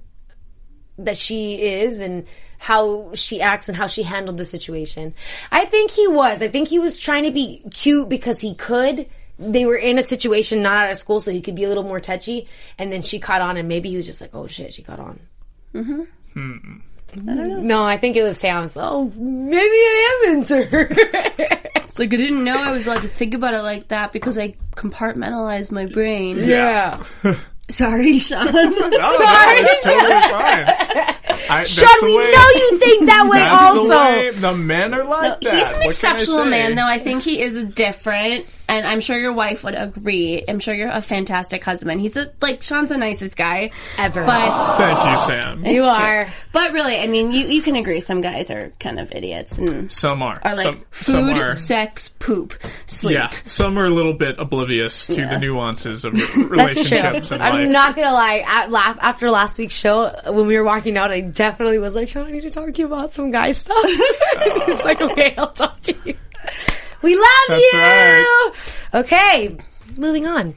S4: that she is and how she acts and how she handled the situation. I think he was. I think he was trying to be cute because he could. They were in a situation not out of school, so he could be a little more touchy. And then she caught on, and maybe he was just like, oh shit, she caught on. Mm-hmm. Hmm. I don't know. No, I think it was Sam's. Oh, maybe I am into her.
S6: It's like, I didn't know I was allowed to think about it like that because I compartmentalized my brain.
S4: Yeah.
S6: Sorry, Sean.
S5: No, no, it's totally fine. I, that's
S4: Sean,
S5: the
S4: we
S5: way,
S4: know you think that way
S5: that's
S4: also.
S5: The way the men are like
S6: He's
S5: that.
S6: an
S5: What can I
S6: exceptional
S5: say?
S6: man, though. I think he is different, and I'm sure your wife would agree. I'm sure you're a fantastic husband. He's a like Sean's the nicest guy
S4: Ever.
S6: but
S5: Thank you, Sam.
S4: You are.
S6: but really, I mean, you you can agree. Some guys are kind of idiots and
S5: Some are.
S6: are like
S5: some,
S6: food,
S5: some are.
S6: sex, poop, sleep.
S5: Yeah, some are a little bit oblivious to
S6: Yeah.
S5: the nuances of
S4: That's
S5: relationships
S4: true.
S5: and
S4: I'm
S5: life.
S4: not gonna lie. At, laugh, after last week's show, when we were walking out, I definitely was like, "Sean, I need to talk to you about some guy stuff." He's like, "Okay, I'll talk to you." We love
S5: That's
S4: you.
S5: right.
S4: Okay, moving on.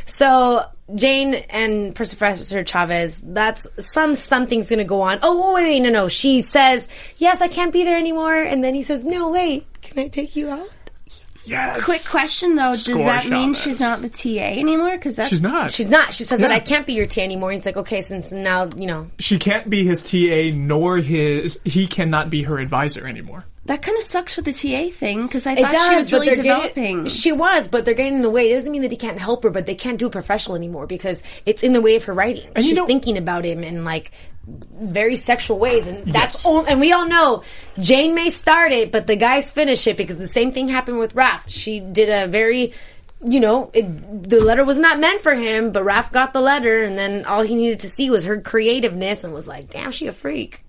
S4: So Jane and Professor Chavez. That's some something's gonna go on. Oh wait, wait, no, no. She says, "Yes, I can't be there anymore," and then he says, "No, wait, can I take you out?"
S5: Yes.
S6: Quick question though: Does
S5: Score
S6: that mean
S5: Chavez.
S6: she's not the T A anymore? Because that's
S5: She's not.
S4: She's not. She says that
S5: Yeah.
S4: I can't be your T anymore. He's like, "Okay, since now you know."
S5: She can't be his T A, nor his. He cannot be her advisor anymore.
S6: That kind of sucks with the T A thing because I
S4: It
S6: thought
S4: does,
S6: she was
S4: but
S6: really
S4: they're
S6: developing.
S4: Getting, she was, but they're getting in the way. It doesn't mean that he can't help her, but they can't do it professional anymore because it's in the way of her writing.
S5: And you
S4: She's
S5: know-
S4: thinking about him in like very sexual ways, and that's
S5: Yes.
S4: all. And we all know Jane may start it, but the guys finish it because the same thing happened with Raph. She did a very you know, it, the letter was not meant for him, but Raph got the letter, and then all he needed to see was her creativeness, and was like, damn, she a freak.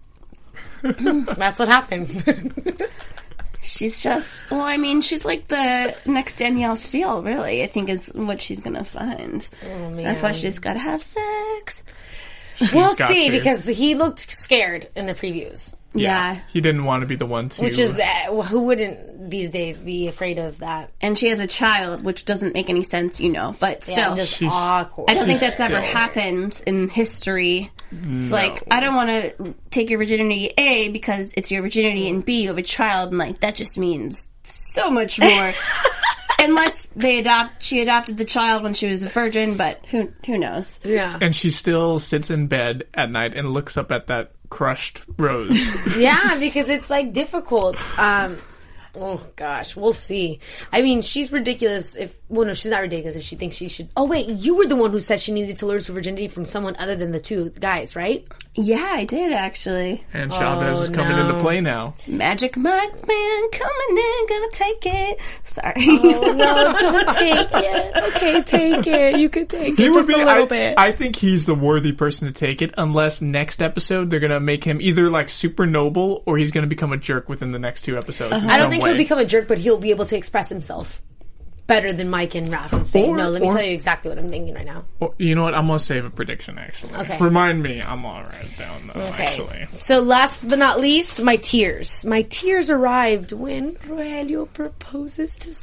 S4: That's what happened.
S6: She's just, well, I mean, she's like the next Danielle Steele, really, I think is what she's gonna find.
S4: Oh, man.
S6: That's why she's gotta have sex.
S4: We'll
S5: got
S4: see,
S5: to.
S4: because he looked scared in the previews.
S6: Yeah.
S5: He didn't want to be the one to.
S4: Which is, uh, who wouldn't these days be afraid of that?
S6: And she has a child, which doesn't make any sense, you know, but still.
S4: Yeah, just
S5: She's-
S4: awkward.
S6: I don't think
S5: She's
S6: that's ever
S5: still-
S6: happened in history. It's like, I don't want to take your virginity, A, because it's your virginity, and B, you have a child, and like, that just means so much more. Unless they adopt, she adopted the child when she was a virgin, but who who knows?
S4: Yeah.
S5: And she still sits in bed at night and looks up at that crushed rose.
S4: Yeah, because it's like difficult. Um, oh gosh, we'll see. I mean, she's ridiculous if, well no, she's not ridiculous if she thinks she should. Oh wait, you were the one who said she needed to lose her virginity from someone other than the two guys, right?
S6: Yeah, I did, actually.
S5: And Chavez
S4: Oh,
S5: is coming
S4: no.
S5: into play now.
S6: Magic Mike Man coming in, gonna take it. Sorry.
S4: Oh no, don't take it. Okay, take it. You could take
S5: He
S4: it
S5: would
S4: just
S5: be.
S4: a little
S5: I,
S4: bit.
S5: I think he's the worthy person to take it, unless next episode they're gonna make him either like super noble or he's gonna become a jerk within the next two episodes. in
S4: I don't
S5: some
S4: think
S5: way.
S4: he'll become a jerk, but he'll be able to express himself better than Mike and Raph and say,
S5: Or-
S4: no, let me
S5: or-
S4: tell you exactly what I'm thinking right now.
S5: Well, you know what? I'm gonna save a prediction. Actually,
S4: Okay.
S5: Remind me. I'm all right down though.
S4: Okay.
S5: Actually,
S4: So last but not least, my tears. My tears arrived when Rogelio proposes to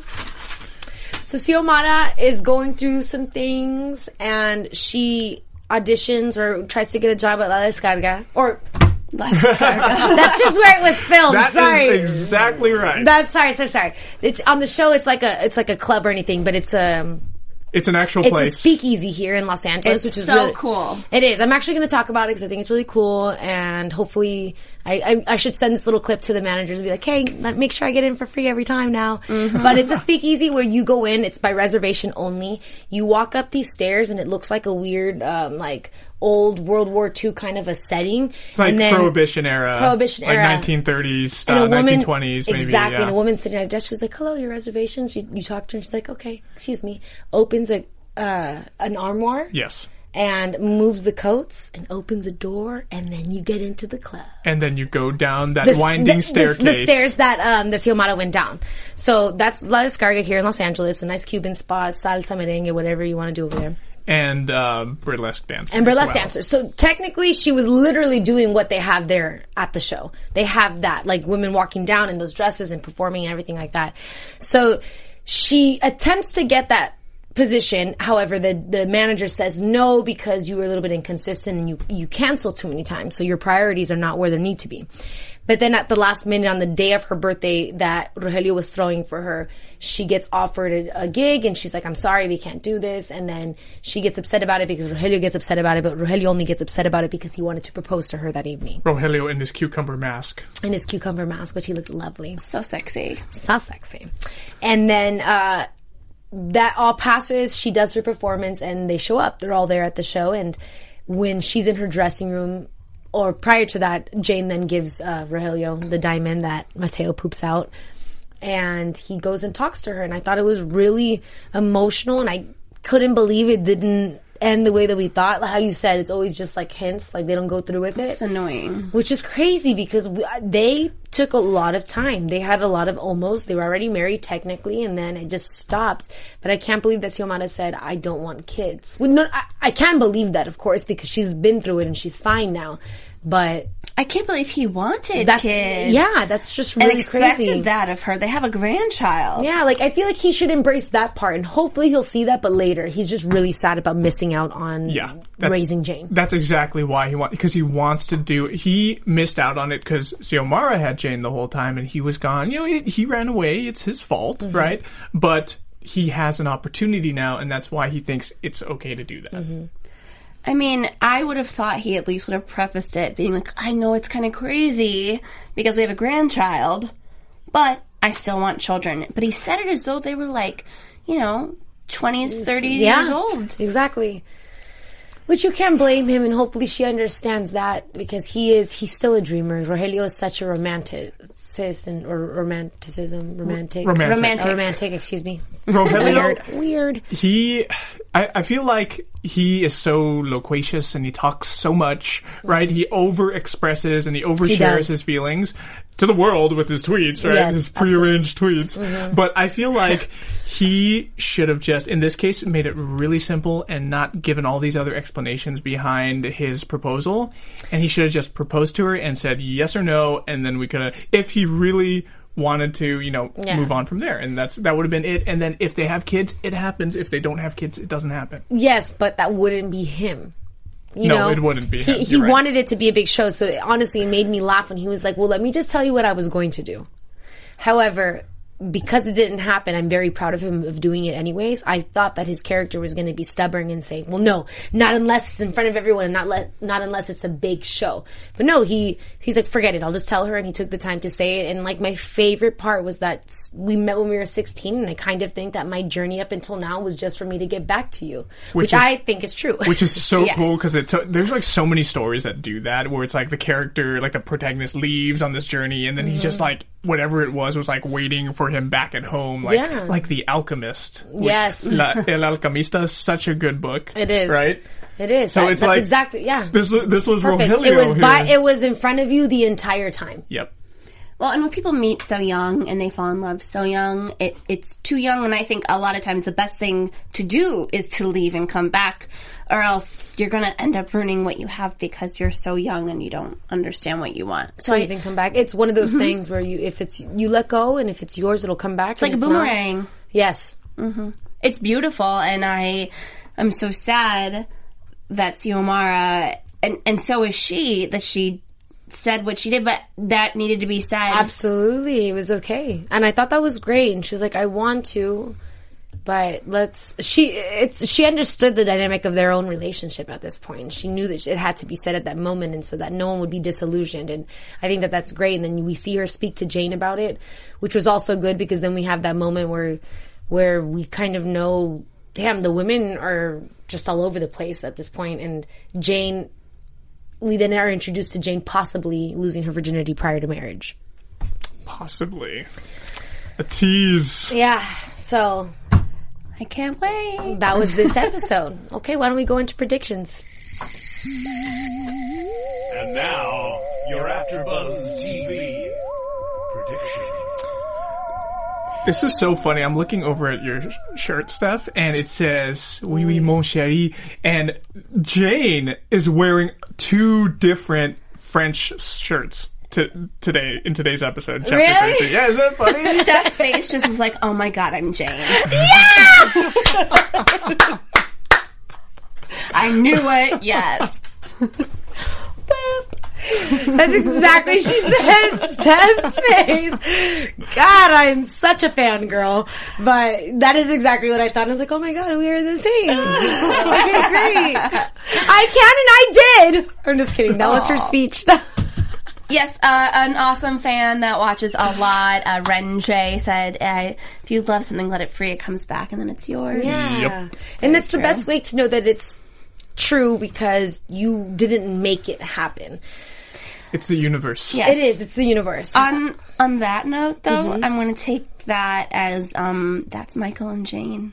S4: Xiomara. So Xiomara is going through some things, and she auditions or tries to get a job at La Descarga. Or that's just where it was filmed.
S5: that
S4: sorry.
S5: is exactly right.
S4: That's sorry, so sorry. It's on the show. It's like a it's like a club or anything, but it's um
S5: it's an actual
S4: it's
S5: place.
S4: a speakeasy here in Los Angeles,
S6: It's
S4: which is
S6: so
S4: really,
S6: cool.
S4: It is. I'm actually going to talk about it because I think it's really cool, and hopefully, I, I I should send this little clip to the managers and be like, "Hey, let, make sure I get in for free every time now."
S6: Mm-hmm.
S4: But it's a speakeasy where you go in. It's by reservation only. You walk up these stairs, and it looks like a weird, um, like old World War Two kind of a setting.
S5: It's like
S4: and then,
S5: Prohibition era,
S4: Prohibition
S5: like
S4: era.
S5: nineteen thirties
S4: and
S5: style,
S4: a woman,
S5: nineteen twenties, maybe.
S4: exactly.
S5: Yeah.
S4: And a woman sitting at a desk. She's like, "Hello, your reservations." You, you talk to her. And she's like, "Okay, excuse me." Opens a uh, an armoire.
S5: Yes.
S4: And moves the coats and opens a door, and then you get into the club.
S5: And then you go down that
S4: The-
S5: winding
S4: the-
S5: staircase.
S4: The, the stairs that um, that Xiomara went down. So that's La Descarga here in Los Angeles. A nice Cuban spa, salsa, merengue, whatever you want to do over there.
S5: And uh, burlesque dancers.
S4: And burlesque
S5: as well.
S4: dancers. So technically, she was literally doing what they have there at the show. They have that, like women walking down in those dresses and performing and everything like that. So she attempts to get that position. However, the the manager says no because you were a little bit inconsistent and you you cancel too many times. So your priorities are not where they need to be. But then at the last minute, on the day of her birthday that Rogelio was throwing for her, she gets offered a, a gig and she's like, "I'm sorry, we can't do this." And then she gets upset about it because Rogelio gets upset about it, but Rogelio only gets upset about it because he wanted to propose to her that evening.
S5: Rogelio in his cucumber mask.
S4: In his cucumber mask, which he looked lovely.
S6: So sexy.
S4: So sexy. And then, uh, that all passes, she does her performance, and they show up. They're all there at the show, and when she's in her dressing room, or prior to that, Jane then gives uh, Rogelio the diamond that Mateo poops out, and he goes and talks to her, and I thought it was really emotional, and I couldn't believe it didn't end the way that we thought. Like how you said, it's always just like hints, like they don't go through with it.
S6: It's annoying.
S4: Which is crazy because we, they took a lot of time. They had a lot of almost. They were already married technically, and then it just stopped. But I can't believe that Xiomara said, "I don't want kids." Well, no, I, I can believe that, of course, because she's been through it and she's fine now. But
S6: I can't believe he wanted
S4: that's
S6: kids.
S4: yeah, that's just really
S6: and expected
S4: crazy.
S6: that of her. They have a grandchild.
S4: Yeah, like I feel like he should embrace that part, and hopefully he'll see that. But later, he's just really sad about missing out on
S5: Yeah, that's-
S4: raising Jane.
S5: That's exactly why he wants, because he wants to do, he missed out on it because Xiomara had Jane the whole time and he was gone. You know, he, he ran away. It's his fault,
S4: Mm-hmm.
S5: right? But he has an opportunity now, and that's why he thinks it's okay to do that.
S4: Mm-hmm.
S6: I mean, I would have thought he at least would have prefaced it being like, I know it's kind of crazy because we have a grandchild, but I still want children. But he said it as though they were like, you know, twenties, thirties
S4: Yeah,
S6: years old.
S4: Exactly. Which you can't blame him, and hopefully she understands that because he is, he's still a dreamer. Rogelio is such a romantic, romanticist and or romanticism, romantic,
S5: Romantic.
S6: Romantic.
S4: Uh, romantic. Excuse me.
S5: Rogelio,
S4: Weird, weird.
S5: he, I, I feel like he is so loquacious and he talks so much, right? He over expresses and he overshares
S4: does.
S5: his feelings to the world with his tweets, right?
S4: Yes,
S5: his prearranged tweets.
S4: Mm-hmm.
S5: But I feel like he should have just, in this case, made it really simple and not given all these other explanations behind his proposal. And he should have just proposed to her and said yes or no, and then we could have, if he really wanted to, you know,
S4: Yeah.
S5: move on from there. And that's that would have been it. And then if they have kids, it happens. If they don't have kids, it doesn't happen.
S4: Yes, but that wouldn't be him. You
S5: No,
S4: know?
S5: it wouldn't be him.
S4: He, he
S5: You're right.
S4: wanted it to be a big show, so it, honestly, it made me laugh when he was like, well, let me just tell you what I was going to do. However, because it didn't happen, I'm very proud of him of doing it anyways. I thought that his character was going to be stubborn and say, well, no, not unless it's in front of everyone and not let, not unless it's a big show. But no, he, he's like, forget it. I'll just tell her. And he took the time to say it. And like my favorite part was that we met when we were sixteen. And I kind of think that my journey up until now was just for me to get back to you, which,
S5: Which is-
S4: I think is true.
S5: Which is so
S6: Yes.
S5: cool because it took, there's like so many stories that do that where it's like the character, like the protagonist leaves on this journey and then
S4: Mm-hmm.
S5: he's just like, whatever it was, was like waiting for him back at home. Like,
S4: Yeah.
S5: like The Alchemist.
S4: Yes.
S5: La, El Alchemista is such a good book.
S4: It is.
S5: Right?
S4: It is.
S5: So
S4: That-
S5: it's
S4: that's
S5: like-
S4: exactly, yeah.
S5: This this was
S4: Perfect.
S5: Rogelio
S4: It was by,
S5: here.
S4: it was in front of you the entire time.
S5: Yep.
S6: Well, and when people meet so young and they fall in love so young, it, it's too young. And I think a lot of times the best thing to do is to leave and come back, or else you're going to end up ruining what you have because you're so young and you don't understand what you want. So
S4: So
S6: I,
S4: you can come back. It's one of those things where you, if it's, you let go and if it's yours, it'll come back.
S6: it's like a boomerang.
S4: Yes.
S6: It's beautiful, and I am so sad that Xiomara, and, and so is she, that she said what she did, but that needed to be said.
S4: Absolutely. It was okay. And I thought that was great. And she's like, I want to, but let's, she, it's, she understood the dynamic of their own relationship at this point. She knew that it had to be said at that moment and so that no one would be disillusioned. And I think that that's great. And then we see her speak to Jane about it, which was also good because then we have that moment where, where we kind of know, damn, the women are just all over the place at this point. And Jane, we then are introduced to Jane possibly losing her virginity prior to marriage.
S5: Possibly. A tease.
S4: Yeah, so
S6: I can't wait.
S4: that was this episode. Okay, why don't we go into predictions?
S3: And now, your AfterBuzz T V predictions.
S5: This is so funny. I'm looking over at your sh- shirt stuff, and it says "Oui, oui, mon chéri," and Jane is wearing two different French shirts to, today in today's episode. Chapter
S4: Really?
S5: thirty-three. Yeah, is that funny?
S6: Steph's face just was like, oh my god, I'm Jane. I knew it, yes.
S4: That's exactly she said. Steph's face. God, I'm such a fangirl. But that is exactly what I thought. I was like, oh my god, we are the same. Okay, great. I can and I did. I'm just kidding. That was her speech.
S6: Yes, uh, an awesome fan that watches a lot, uh, Ren J, said, uh, if you love something, let it free. It comes back and then it's yours.
S4: Yeah.
S5: Yep.
S4: And that's the
S6: true.
S4: best way to know that it's true because you didn't make it happen.
S5: It's the universe.
S6: Yes.
S4: It is. It's the universe.
S6: On on that note, though,
S4: Mm-hmm.
S6: I'm going to take that as um, that's Michael and Jane.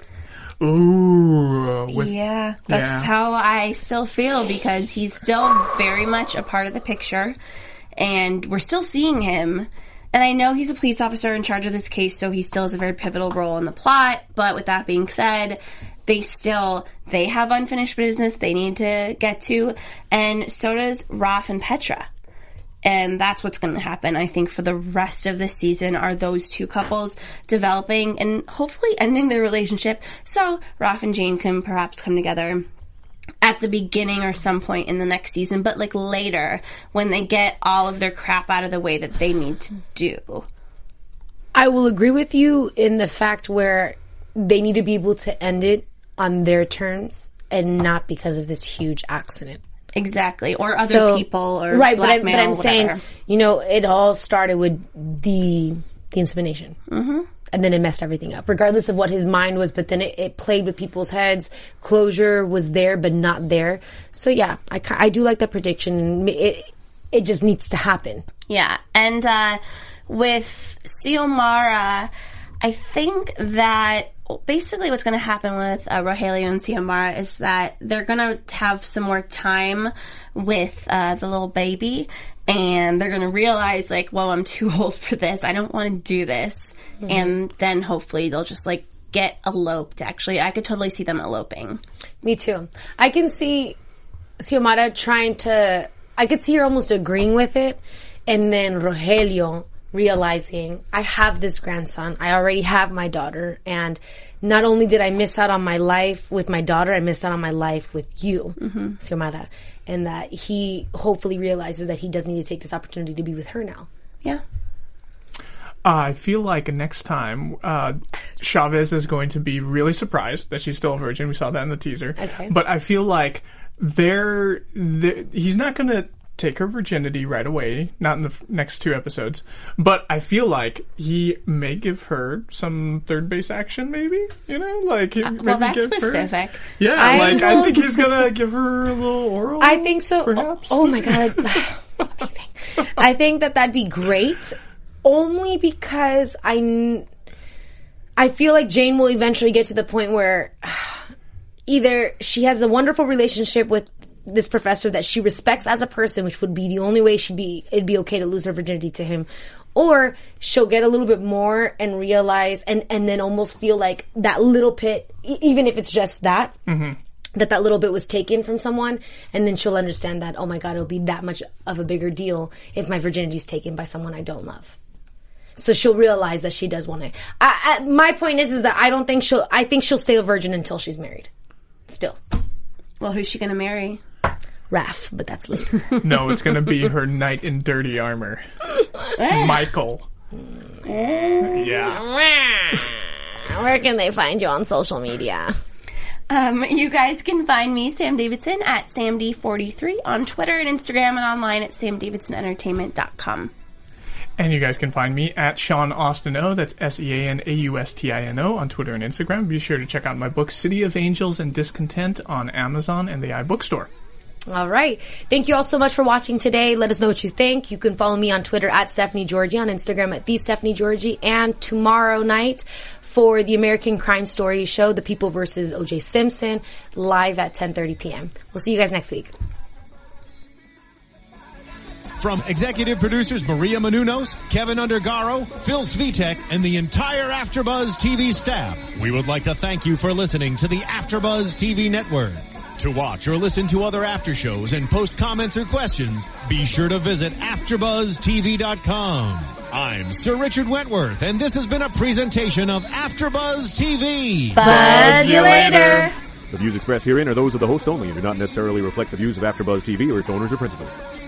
S5: Ooh. With,
S6: Yeah, that's
S5: Yeah.
S6: how I still feel because he's still very much a part of the picture, and we're still seeing him. And I know he's a police officer in charge of this case, so he still has a very pivotal role in the plot. But with that being said, they still they have unfinished business they need to get to, and so does Raph and Petra. And that's what's going to happen, I think, for the rest of the season are those two couples developing and hopefully ending their relationship so Raph and Jane can perhaps come together at the beginning or some point in the next season, but like later when they get all of their crap out of the way that they need to do.
S4: I will agree with you in the fact where they need to be able to end it on their terms and not because of this huge accident.
S6: Exactly. Or other
S4: So-
S6: people or
S4: right, but, I,
S6: blackmail,
S4: but I'm
S6: whatever.
S4: saying, you know, it all started with the the insemination, mm-hmm. and then it messed everything up, regardless of what his mind was. But then it, it played with people's heads. Closure was there, but not there. So yeah, I, ca- I do like that prediction. It it just needs to happen.
S6: Yeah, and uh, with Xiomara, I think that basically what's going to happen with uh, Rogelio and Xiomara is that they're going to have some more time with uh, the little baby, and they're going to realize, like, well, I'm too old for this. I don't want to do this. Mm-hmm. And then hopefully they'll just, like, get eloped, actually. I could totally see them eloping.
S4: Me too. I can see Xiomara trying to... I could see her almost agreeing with it, and then Rogelio realizing, I have this grandson, I already have my daughter, and not only did I miss out on my life with my daughter, I missed out on my life with you, mm-hmm. Xiomara, and that he hopefully realizes that he does need to take this opportunity to be with her now.
S6: Yeah.
S5: Uh, I feel like next time uh, Chavez is going to be really surprised that she's still a virgin. We saw that in the teaser.
S4: Okay.
S5: But I feel like they're, they're, he's not going to take her virginity right away, not in the f- next two episodes. But I feel like he may give her some third base action, maybe? You know? like uh, maybe
S6: Well, that's
S5: give
S6: specific.
S5: Her, yeah,
S4: I
S5: like
S4: will,
S5: I think he's going to give her a little oral.
S4: I think so.
S5: Perhaps.
S4: Oh, oh my God. Amazing. I think that that'd be great. Only because I, I feel like Jane will eventually get to the point where either she has a wonderful relationship with this professor that she respects as a person, which would be the only way she'd be, it'd be okay to lose her virginity to him, or she'll get a little bit more and realize, and, and then almost feel like that little bit, even if it's just that, mm-hmm. that that little bit was taken from someone, and then she'll understand that, oh my God, it'll be that much of a bigger deal if my virginity is taken by someone I don't love. So she'll realize that she does want to. I, I, my point is, is that I don't think she'll. I think she'll stay a virgin until she's married. Still.
S6: Well, who's she going to marry?
S4: Raph, but that's later.
S5: No, it's going to be her knight in dirty armor, Michael. Yeah.
S4: Where can they find you on social media?
S6: Um, you guys can find me, Sam Davidson, at Sam D forty-three on Twitter and Instagram, and online at sam davidson entertainment dot com.
S5: And you guys can find me at Sean Austin O, that's S E A N A U S T I N O, on Twitter and Instagram. Be sure to check out my book, City of Angels and Discontent, on Amazon and the iBookstore.
S4: All right. Thank you all so much for watching today. Let us know what you think. You can follow me on Twitter at Stephanie Georgie, on Instagram at The Stephanie Georgie, and tomorrow night for the American Crime Story show, The People versus O J Simpson, live at ten thirty p.m. We'll see you guys next week.
S3: From executive producers Maria Menounos, Kevin Undergaro, Phil Svitek, and the entire AfterBuzz T V staff, we would like to thank you for listening to the AfterBuzz T V network. To watch or listen to other after shows and post comments or questions, be sure to visit after buzz t v dot com. I'm Sir Richard Wentworth, and this has been a presentation of AfterBuzz T V.
S4: Buzz you later.
S7: The views expressed herein are those of the hosts only and do not necessarily reflect the views of AfterBuzz T V or its owners or principals.